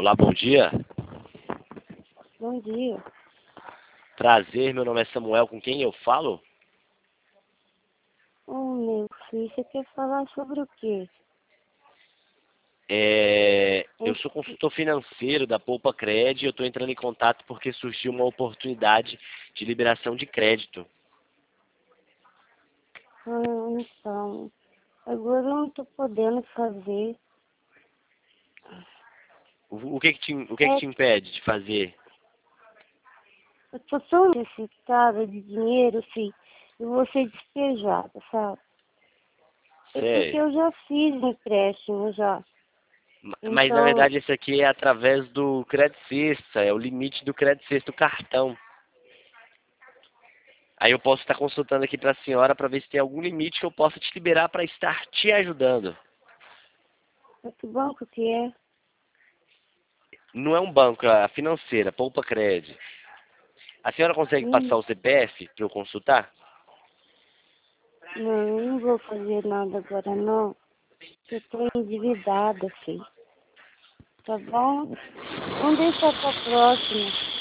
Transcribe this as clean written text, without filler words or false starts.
Olá, bom dia. Bom dia. Prazer, meu nome é Samuel, com quem eu falo? Ô, meu filho, você quer falar sobre o quê? Eu sou consultor financeiro da Poupa Cred e eu estou entrando em contato porque surgiu uma oportunidade de liberação de crédito. Então, agora eu não tô podendo fazer. O que que te impede de fazer? Eu tô tão necessitada de dinheiro, filho, e vou ser despejada, sabe? É porque Sério? eu já fiz empréstimo já. Mas na Então, verdade esse aqui é através do Credit Sexta, é o limite do Credit Sexta do cartão. Aí eu posso estar consultando aqui para a senhora para ver se tem algum limite que eu possa te liberar para estar te ajudando. que banco que é? Não é um banco, é a financeira, Poupa Cred. A senhora consegue passar Hum, o CPF para eu consultar? não, eu não vou fazer nada agora não. Eu tô endividada, filho. Tá bom? Vamos deixar pra próxima.